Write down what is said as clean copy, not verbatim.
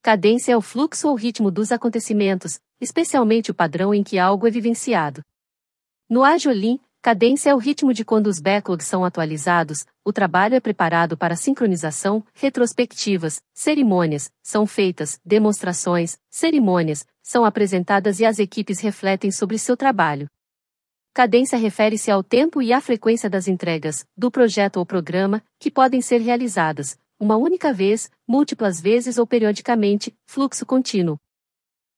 Cadência é o fluxo ou ritmo dos acontecimentos, especialmente o padrão em que algo é vivenciado. No Ágil Lean, cadência é o ritmo de quando os backlogs são atualizados, o trabalho é preparado para sincronização, retrospectivas, cerimônias, são feitas, demonstrações, cerimônias, são apresentadas e as equipes refletem sobre seu trabalho. Cadência refere-se ao tempo e à frequência das entregas, do projeto ou programa, que podem ser realizadas, uma única vez, múltiplas vezes ou periodicamente, fluxo contínuo.